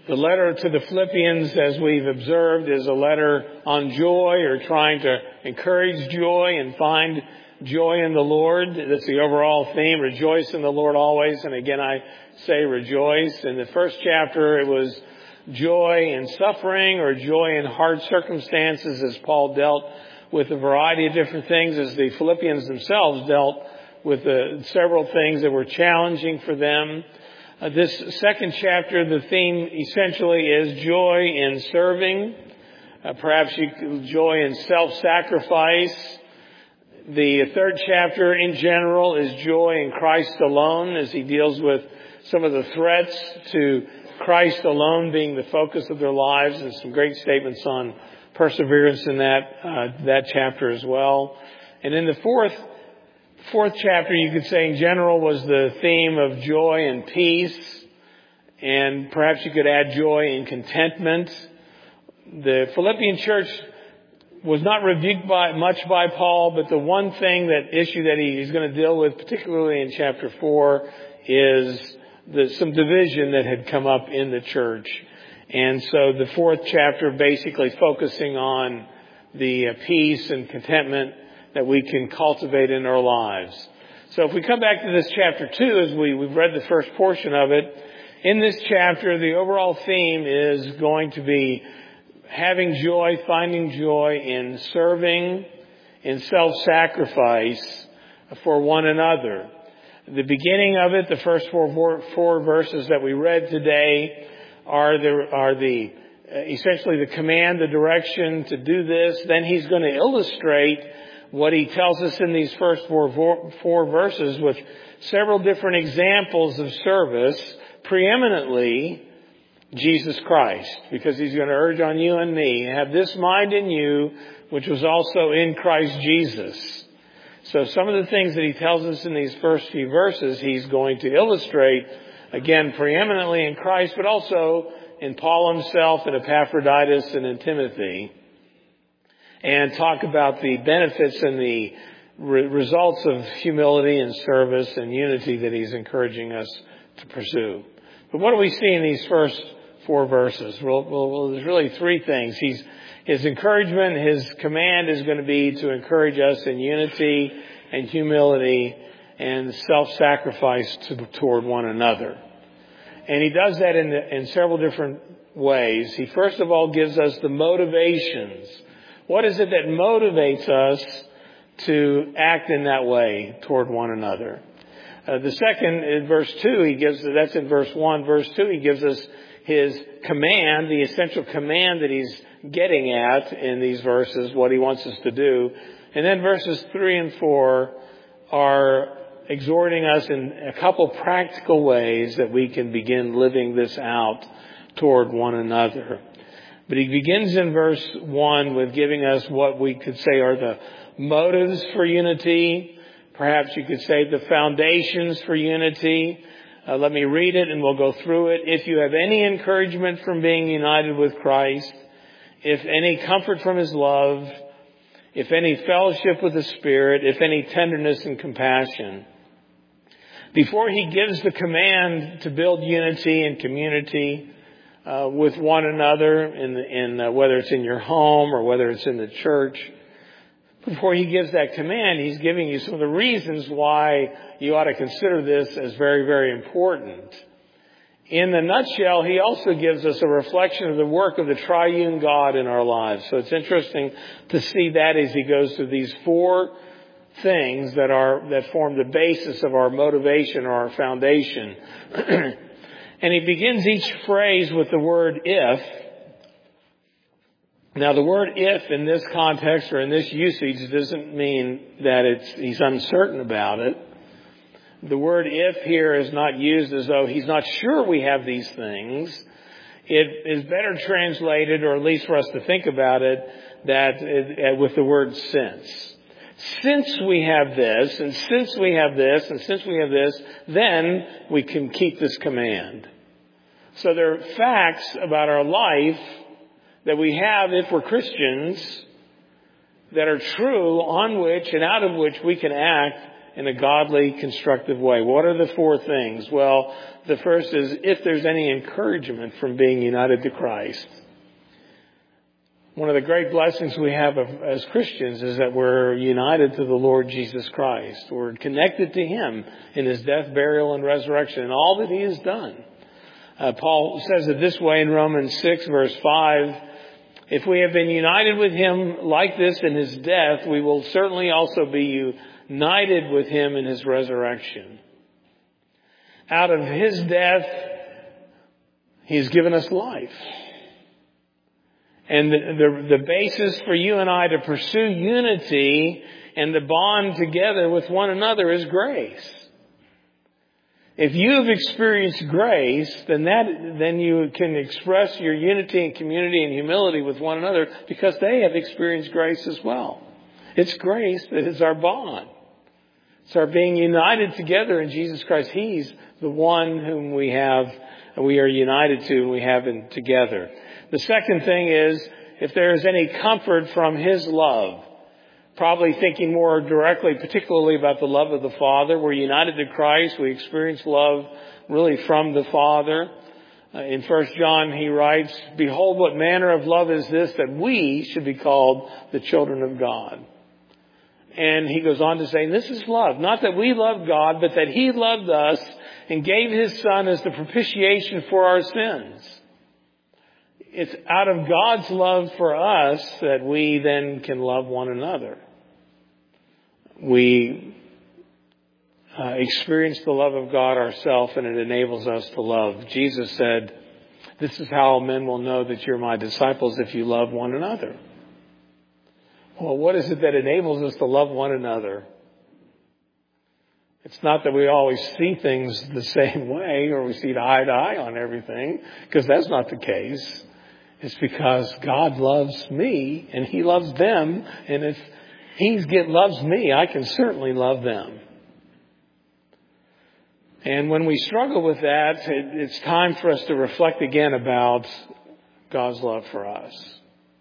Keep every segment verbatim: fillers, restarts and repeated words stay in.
The letter to the Philippians, as we've observed, is a letter on joy, or trying to encourage joy and find joy in the Lord. That's the overall theme. Rejoice in the Lord always. And again, I say rejoice. In the first chapter, it was joy in suffering or joy in hard circumstances, as Paul dealt with a variety of different things, as the Philippians themselves dealt with uh, several things that were challenging for them. Uh, this second chapter, the theme essentially is joy in serving, uh, perhaps you, joy in self-sacrifice. The third chapter in general is joy in Christ alone, as he deals with some of the threats to Christ alone being the focus of their lives, and some great statements on perseverance in that uh, that chapter as well. And in the fourth Fourth chapter, you could say in general, was the theme of joy and peace, and perhaps you could add joy and contentment. The Philippian church was not rebuked by much by Paul, but the one thing, that issue that he's going to deal with, particularly in chapter four, is the, some division that had come up in the church. And so the fourth chapter basically focusing on the uh, peace and contentment that we can cultivate in our lives. So if we come back to this chapter two, as we, we've read the first portion of it, in this chapter, the overall theme is going to be having joy, finding joy in serving, in self-sacrifice for one another. The beginning of it, the first four, four, four verses that we read today, are the, are the essentially the command, the direction to do this. Then he's going to illustrate what he tells us in these first four, four verses with several different examples of service, preeminently Jesus Christ, because he's going to urge on you and me, have this mind in you, which was also in Christ Jesus. So some of the things that he tells us in these first few verses, he's going to illustrate, again, preeminently in Christ, but also in Paul himself and Epaphroditus and in Timothy, and talk about the benefits and the re- results of humility and service and unity that he's encouraging us to pursue. But what do we see in these first four verses? Well, well, well there's really three things. He's, his encouragement, his command is going to be to encourage us in unity and humility and self-sacrifice to, toward one another. And he does that in, the, in several different ways. He first of all gives us the motivations. What is it that motivates us to act in that way toward one another? Uh, the second, in verse two, he gives, that's in verse one. Verse two, he gives us his command, the essential command that he's getting at in these verses, what he wants us to do. And then verses three and four are exhorting us in a couple practical ways that we can begin living this out toward one another. But he begins in verse one with giving us what we could say are the motives for unity. Perhaps you could say the foundations for unity. Uh, let me read it and we'll go through it. If you have any encouragement from being united with Christ, if any comfort from his love, if any fellowship with the Spirit, if any tenderness and compassion. Before he gives the command to build unity and community Uh, with one another, in, in uh, whether it's in your home or whether it's in the church. Before he gives that command, he's giving you some of the reasons why you ought to consider this as very, very important. In the nutshell, he also gives us a reflection of the work of the triune God in our lives. So it's interesting to see that as he goes through these four things that are that form the basis of our motivation or our foundation. And he begins each phrase with the word if. Now the word if in this context or in this usage doesn't mean that it's he's uncertain about it. The word if here is not used as though he's not sure we have these things. It is better translated, or at least for us to think about it, that it, with the word since. Since we have this, and since we have this, and since we have this, then we can keep this command. So there are facts about our life that we have, if we're Christians, that are true, on which and out of which we can act in a godly, constructive way. What are the four things? Well, the first is if there's any encouragement from being united to Christ. One of the great blessings we have as Christians is that we're united to the Lord Jesus Christ. We're connected to Him in His death, burial, and resurrection, and all that He has done. Uh, Paul says it this way in Romans six, verse five. If we have been united with Him like this in His death, we will certainly also be united with Him in His resurrection. Out of His death, He's given us life. And the, the, the basis for you and I to pursue unity and to bond together with one another is grace. If you've experienced grace, then that, then you can express your unity and community and humility with one another because they have experienced grace as well. It's grace that is our bond. It's our being united together in Jesus Christ. He's the one whom we have, we are united to, and we have him together. The second thing is, if there is any comfort from His love, probably thinking more directly, particularly about the love of the Father. We're united to Christ. We experience love really from the Father. Uh, in First John, he writes, "Behold, what manner of love is this, that we should be called the children of God." And he goes on to say, this is love. Not that we loved God, but that He loved us and gave His Son as the propitiation for our sins. It's out of God's love for us that we then can love one another. We uh, experience the love of God ourselves, and it enables us to love. Jesus said, "This is how men will know that you're my disciples, if you love one another." Well, what is it that enables us to love one another? It's not that we always see things the same way or we see eye to eye on everything, because that's not the case. It's because God loves me and He loves them. And if He loves me, I can certainly love them. And when we struggle with that, it, it's time for us to reflect again about God's love for us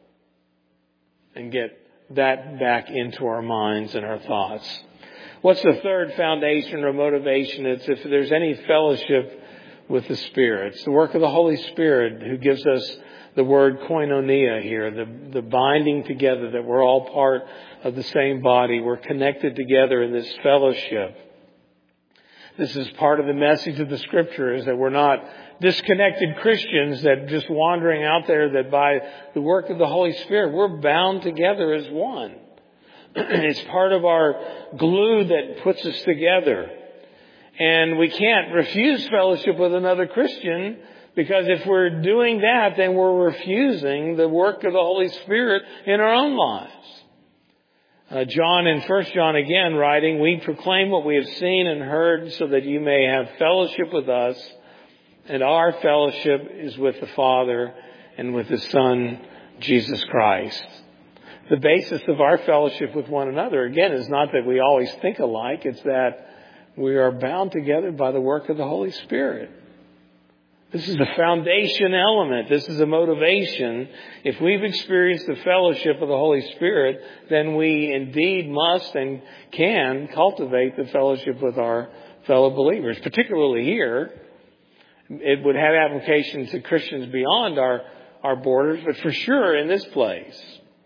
and get that back into our minds and our thoughts. What's the third foundation or motivation? It's if there's any fellowship with the Spirit. It's the work of the Holy Spirit who gives us the word koinonia here, the, the binding together, that we're all part of the same body. We're connected together in this fellowship. This is part of the message of the Scripture, is that we're not disconnected Christians that just wandering out there, that by the work of the Holy Spirit, we're bound together as one. It's part of our glue that puts us together. And we can't refuse fellowship with another Christian, because if we're doing that, then we're refusing the work of the Holy Spirit in our own lives. Uh, John in First John again writing, "We proclaim what we have seen and heard, so that you may have fellowship with us. And our fellowship is with the Father and with His Son, Jesus Christ." The basis of our fellowship with one another, again, is not that we always think alike. It's that we are bound together by the work of the Holy Spirit. This is the foundation element. This is a motivation. If we've experienced the fellowship of the Holy Spirit, then we indeed must and can cultivate the fellowship with our fellow believers. Particularly here, it would have application to Christians beyond our, our borders, but for sure in this place.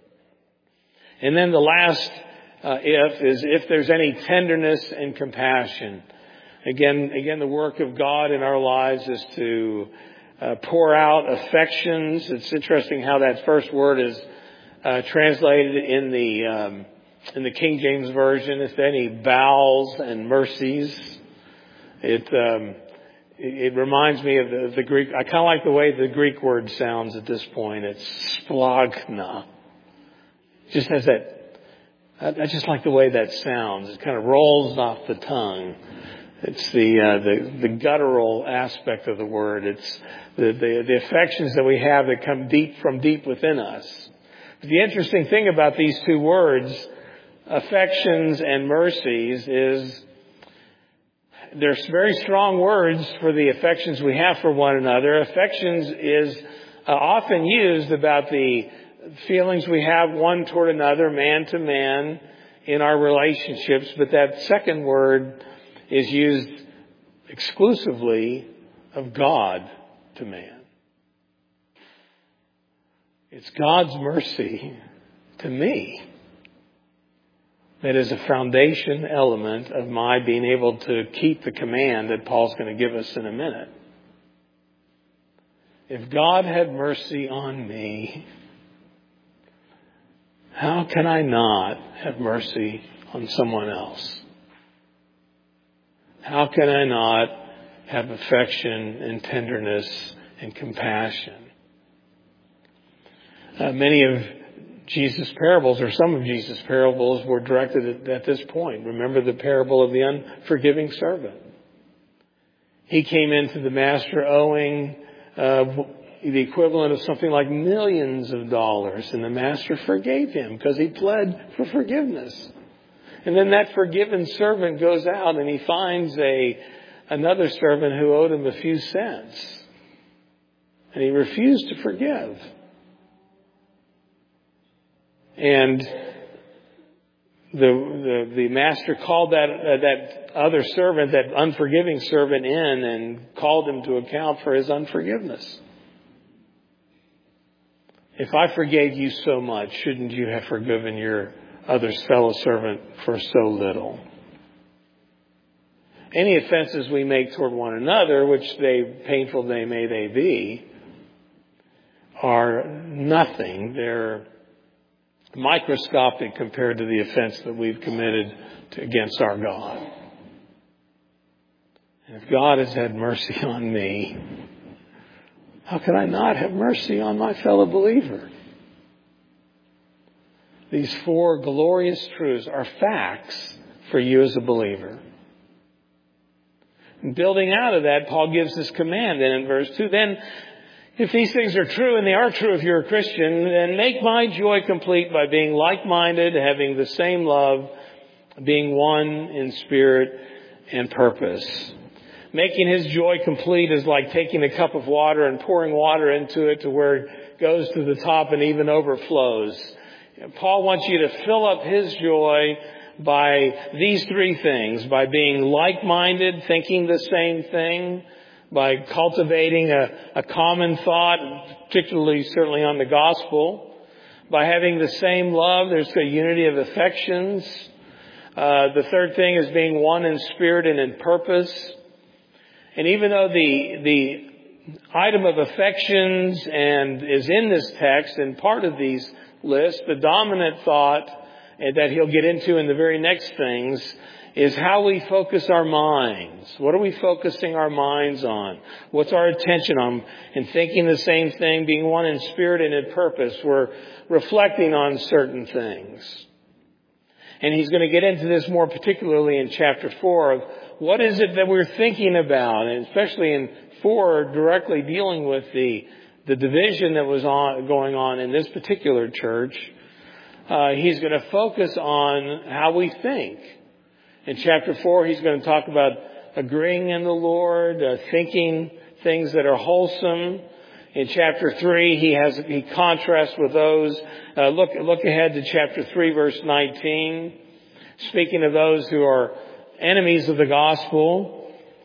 And then the last uh, if is if there's any tenderness and compassion. Again, again, the work of God in our lives is to uh, pour out affections. It's interesting how that first word is uh, translated in the um, in the King James Version. It's any bowels and mercies. It um, it reminds me of the, the Greek. I kind of like the way the Greek word sounds at this point. It's splagna. It just has that. I, I just like the way that sounds. It kind of rolls off the tongue. It's the, uh, the the guttural aspect of the word. It's the, the the affections that we have that come deep from deep within us. But the interesting thing about these two words, affections and mercies, is they're very strong words for the affections we have for one another. Affections is uh, often used about the feelings we have one toward another, man to man, in our relationships, but that second word is used exclusively of God to man. It's God's mercy to me that is a foundation element of my being able to keep the command that Paul's going to give us in a minute. If God had mercy on me, how can I not have mercy on someone else? How can I not have affection and tenderness and compassion? Uh, many of Jesus' parables, or some of Jesus' parables, were directed at, at this point. Remember the parable of the unforgiving servant. He came into the master owing uh, the equivalent of something like millions of dollars, and the master forgave him because he pled for forgiveness. And then that forgiven servant goes out and he finds a another servant who owed him a few cents, and he refused to forgive. And the the, the master called that uh, that other servant, that unforgiving servant, in and called him to account for his unforgiveness. If I forgave you so much, shouldn't you have forgiven your other fellow servant for so little? Any offenses we make toward one another, which they painful they may they be, are nothing. They're microscopic compared to the offense that we've committed to, against our God. And if God has had mercy on me, how can I not have mercy on my fellow believer? These four glorious truths are facts for you as a believer. And building out of that, Paul gives this command then in verse two. Then, if these things are true, and they are true if you're a Christian, then make my joy complete by being like-minded, having the same love, being one in spirit and purpose. Making his joy complete is like taking a cup of water and pouring water into it to where it goes to the top and even overflows. Paul wants you to fill up his joy by these three things: by being like-minded, thinking the same thing, by cultivating a, a common thought, particularly certainly on the gospel, by having the same love. There's a unity of affections. Uh, the third thing is being one in spirit and in purpose. And even though the the item of affections and is in this text and part of these lists, the dominant thought that he'll get into in the very next things is how we focus our minds. What are we focusing our minds on? What's our attention on? And thinking the same thing, being one in spirit and in purpose. We're reflecting on certain things. And he's going to get into this more particularly in chapter four of what is it that we're thinking about, and especially in four, directly dealing with the the division that was on, going on in this particular church. Uh, he's going to focus on how we think. In chapter four, he's going to talk about agreeing in the Lord, uh, thinking things that are wholesome. In chapter three, he has he contrasts with those. Uh, look look ahead to chapter three, verse nineteen. Speaking of those who are enemies of the gospel,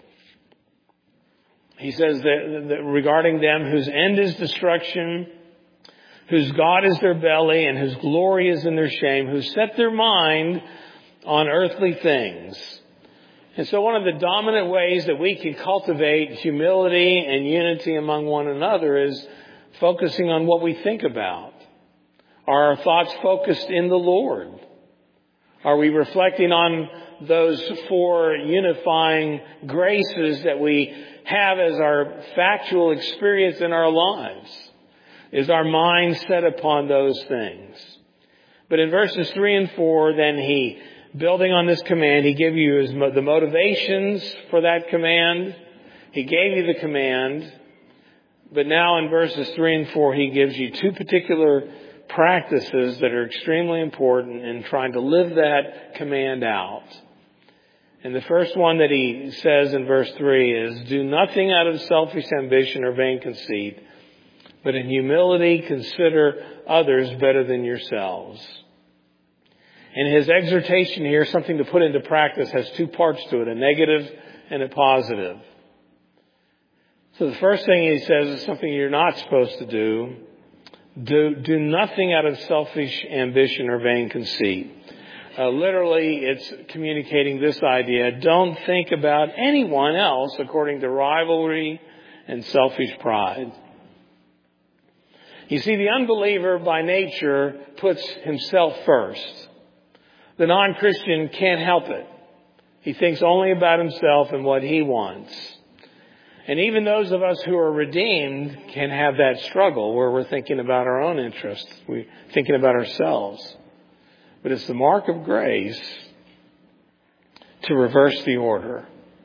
he says that, that regarding them whose end is destruction, whose God is their belly, and whose glory is in their shame, who set their mind on earthly things. And so one of the dominant ways that we can cultivate humility and unity among one another is focusing on what we think about. Are our thoughts focused in the Lord? Are we reflecting on those four unifying graces that we have as our factual experience in our lives? Is our mind set upon those things? But in verses three and four, then he, building on this command, he gave you his, the motivations for that command. He gave you the command. But now in verses three and four, he gives you two particular practices that are extremely important in trying to live that command out. And the first one that he says in verse three is, do nothing out of selfish ambition or vain conceit, but in humility consider others better than yourselves. And his exhortation here, something to put into practice, has two parts to it, a negative and a positive. So the first thing he says is something you're not supposed to do. Do, do nothing out of selfish ambition or vain conceit. Uh, literally, it's communicating this idea. Don't think about anyone else according to rivalry and selfish pride. You see, the unbeliever by nature puts himself first. The non-Christian can't help it. He thinks only about himself and what he wants. And even those of us who are redeemed can have that struggle where we're thinking about our own interests. We're thinking about ourselves. But it's the mark of grace to reverse the order.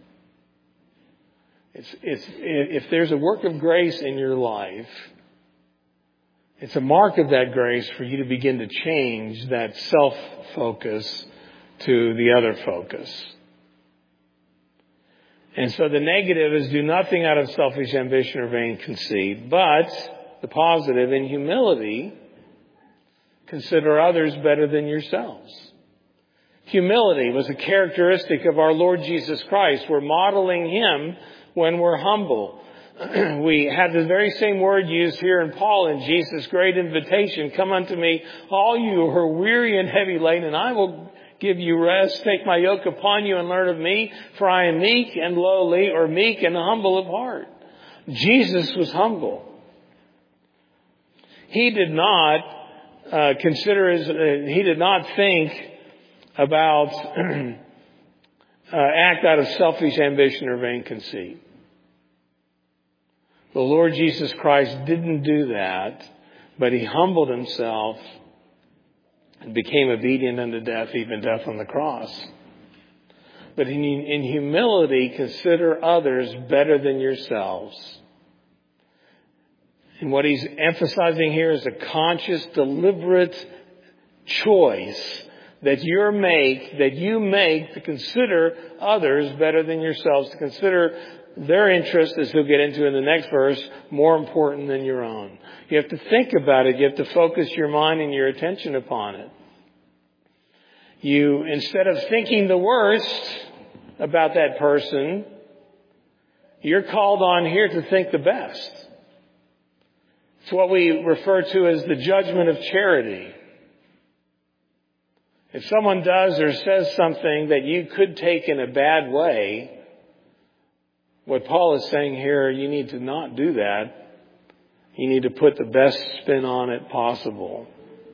It's, it's, if there's a work of grace in your life, it's a mark of that grace for you to begin to change that self-focus to the other focus. And so the negative is do nothing out of selfish ambition or vain conceit, but the positive, in humility, consider others better than yourselves. Humility was a characteristic of our Lord Jesus Christ. We're modeling Him when we're humble. We have the very same word used here in Paul in Jesus' great invitation. Come unto me, all you who are weary and heavy laden, and I will give you rest. Take my yoke upon you and learn of me, for I am meek and lowly, or meek and humble of heart. Jesus was humble. He did not uh, consider his, uh, he did not think about uh, act out of selfish ambition or vain conceit. The Lord Jesus Christ didn't do that, but He humbled Himself and became obedient unto death, even death on the cross. But in, in humility, consider others better than yourselves. And what He's emphasizing here is a conscious, deliberate choice that you make, that you make to consider others better than yourselves, to consider their interest, as he'll get into in the next verse, more important than your own. You have to think about it. You have to focus your mind and your attention upon it. You, instead of thinking the worst about that person, you're called on here to think the best. It's what we refer to as the judgment of charity. If someone does or says something that you could take in a bad way, what Paul is saying here, you need to not do that. You need to put the best spin on it possible.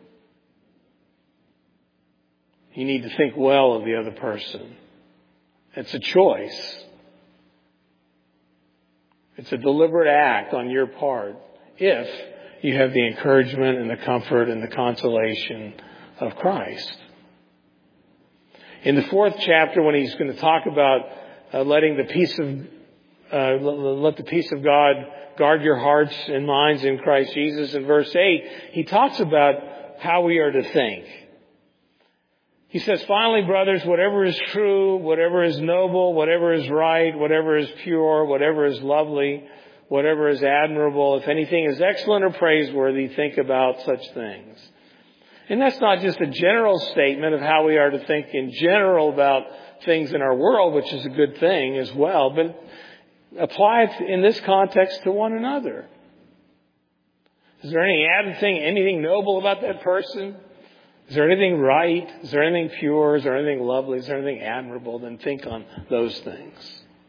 You need to think well of the other person. It's a choice. It's a deliberate act on your part if you have the encouragement and the comfort and the consolation of Christ. In the fourth chapter, when he's going to talk about uh, letting the peace of Uh, let the peace of God guard your hearts and minds in Christ Jesus. In verse eight, he talks about how we are to think. He says, finally, brothers, whatever is true, whatever is noble, whatever is right, whatever is pure, whatever is lovely, whatever is admirable, if anything is excellent or praiseworthy, think about such things. And that's not just a general statement of how we are to think in general about things in our world, which is a good thing as well, but apply it in this context to one another. Is there any added thing, anything noble about that person? Is there anything right? Is there anything pure? Is there anything lovely? Is there anything admirable? Then think on those things.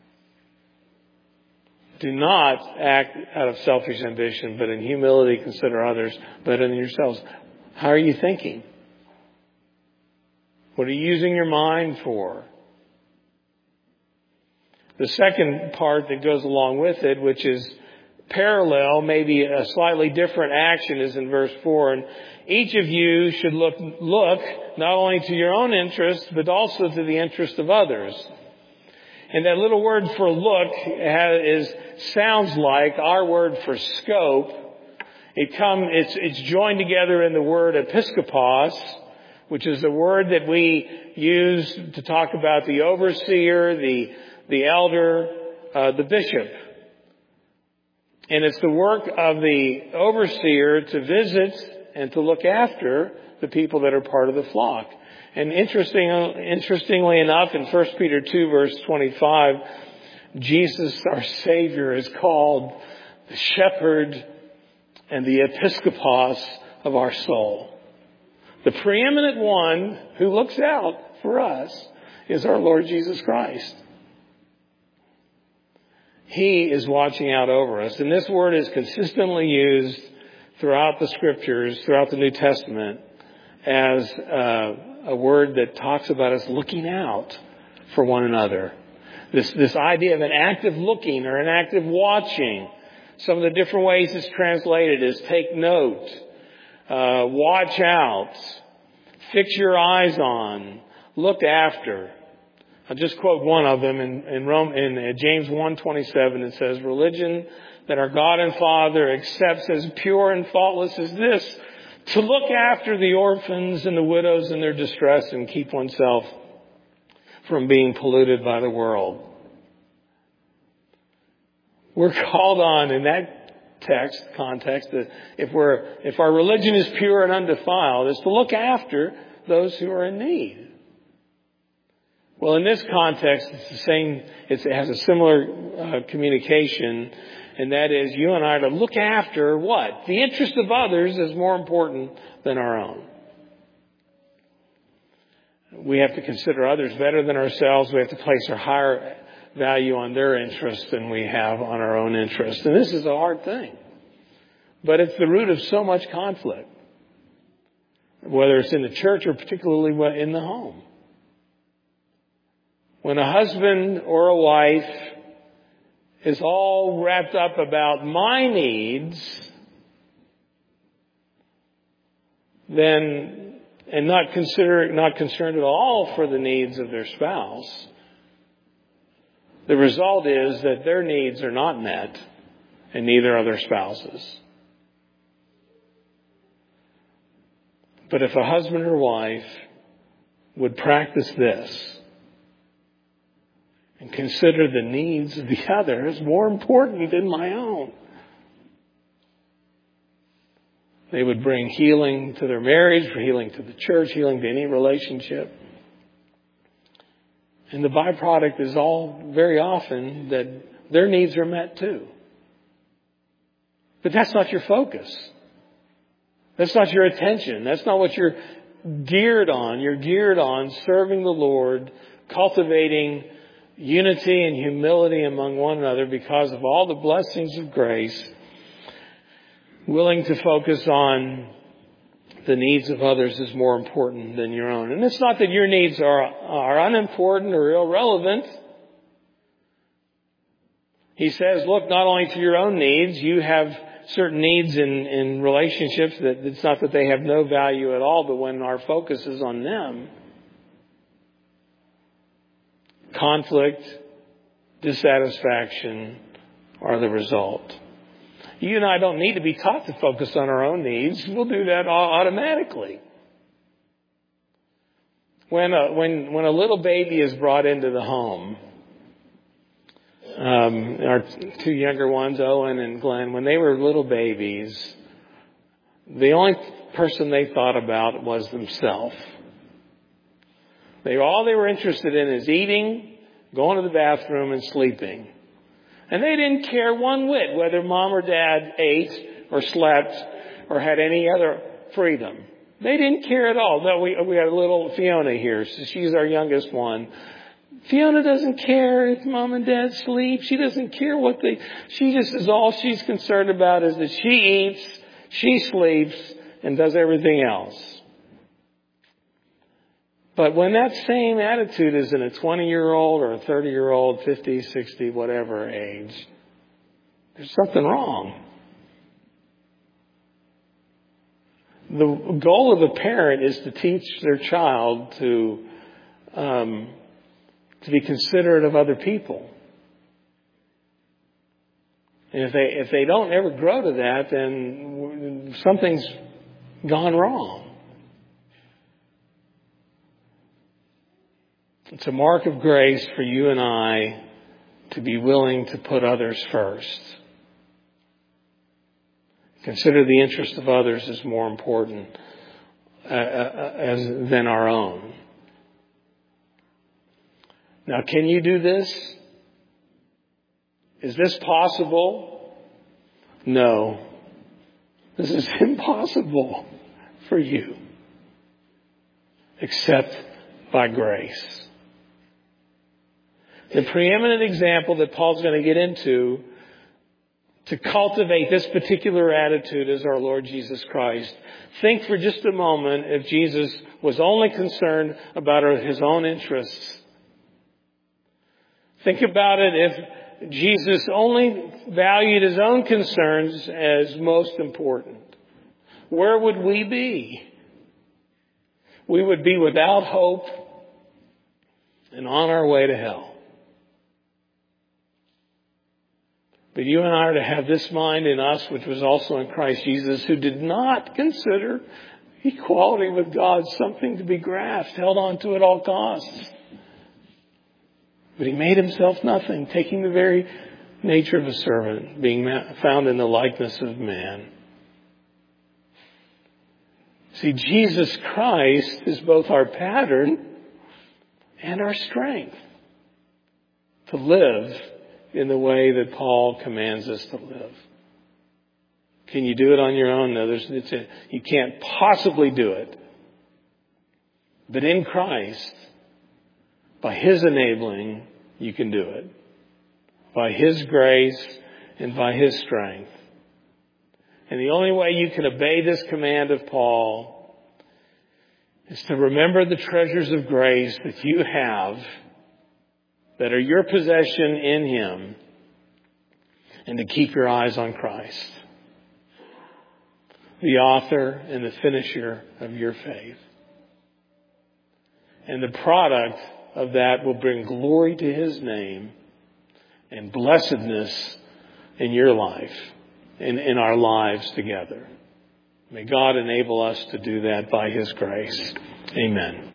Do not act out of selfish ambition, but in humility consider others better than yourselves. How are you thinking? What are you using your mind for? The second part that goes along with it, which is parallel, maybe a slightly different action, is in verse four. And each of you should look, look not only to your own interest, but also to the interest of others. And that little word for look is sounds like our word for scope. It come, it's, it's joined together in the word episkopos, which is the word that we use to talk about the overseer, the the elder, uh, the bishop. And it's the work of the overseer to visit and to look after the people that are part of the flock. And interesting, interestingly enough, in First Peter two, verse twenty-five, Jesus, our Savior, is called the shepherd and the episkopos of our soul. The preeminent one who looks out for us is our Lord Jesus Christ. He is watching out over us. And this word is consistently used throughout the Scriptures, throughout the New Testament, as uh, a word that talks about us looking out for one another. This, this idea of an active looking or an active watching. Some of the different ways it's translated is take note, uh, watch out, fix your eyes on, look after. I'll just quote one of them in, in, Rome, in James one twenty-seven. It says, religion that our God and Father accepts as pure and faultless as this, to look after the orphans and the widows in their distress and keep oneself from being polluted by the world. We're called on in that text, context, that if we're, if our religion is pure and undefiled, is to look after those who are in need. Well, in this context, it's the same, it's, it has a similar uh, communication, and that is you and I are to look after what? The interest of others is more important than our own. We have to consider others better than ourselves. We have to place our higher value on their interest than we have on our own interest. And this is a hard thing. But it's the root of so much conflict, whether it's in the church or particularly in the home. When a husband or a wife is all wrapped up about my needs, then, and not consider, not concerned at all for the needs of their spouse, the result is that their needs are not met, and neither are their spouses. But if a husband or wife would practice this and consider the needs of the other as more important than my own, they would bring healing to their marriage, healing to the church, healing to any relationship. And the byproduct is all very often that their needs are met too. But that's not your focus. That's not your attention. That's not what you're geared on. You're geared on serving the Lord, cultivating unity and humility among one another because of all the blessings of grace, willing to focus on the needs of others is more important than your own. And it's not that your needs are, are unimportant or irrelevant. He says, look not only to your own needs, you have certain needs in, in relationships that it's not that they have no value at all, but when our focus is on them, conflict, dissatisfaction are the result. You and I don't need to be taught to focus on our own needs. We'll do that automatically. When a, when, when a little baby is brought into the home, um, our two younger ones, Owen and Glenn, when they were little babies, the only person they thought about was themselves. They, all they were interested in is eating, going to the bathroom, and sleeping. And they didn't care one whit whether mom or dad ate or slept or had any other freedom. They didn't care at all. No, we, we had a little Fiona here. So she's our youngest one. Fiona doesn't care if mom and dad sleep. She doesn't care what they, she just is all she's concerned about is that she eats, she sleeps, and does everything else. But when that same attitude is in a twenty-year-old or a thirty-year-old, fifty, sixty, whatever age, there's something wrong. The goal of a parent is to teach their child to um, to be considerate of other people. And if they if they don't ever grow to that, then something's gone wrong. It's a mark of grace for you and I to be willing to put others first. Consider the interest of others as more important uh, as than our own. Now, can you do this? Is this possible? No. This is impossible for you, except by grace. The preeminent example that Paul's going to get into to cultivate this particular attitude is our Lord Jesus Christ. Think for just a moment if Jesus was only concerned about his own interests. Think about it if Jesus only valued his own concerns as most important. Where would we be? We would be without hope and on our way to hell. But you and I are to have this mind in us, which was also in Christ Jesus, who did not consider equality with God something to be grasped, held on to at all costs. But he made himself nothing, taking the very nature of a servant, being found in the likeness of man. See, Jesus Christ is both our pattern and our strength to live in the way that Paul commands us to live. Can you do it on your own? No, there's, it's a, you can't possibly do it. But in Christ, by His enabling, you can do it. By His grace and by His strength. And the only way you can obey this command of Paul is to remember the treasures of grace that you have that are your possession in Him, and to keep your eyes on Christ, the author and the finisher of your faith. And the product of that will bring glory to His name and blessedness in your life and in our lives together. May God enable us to do that by His grace. Amen.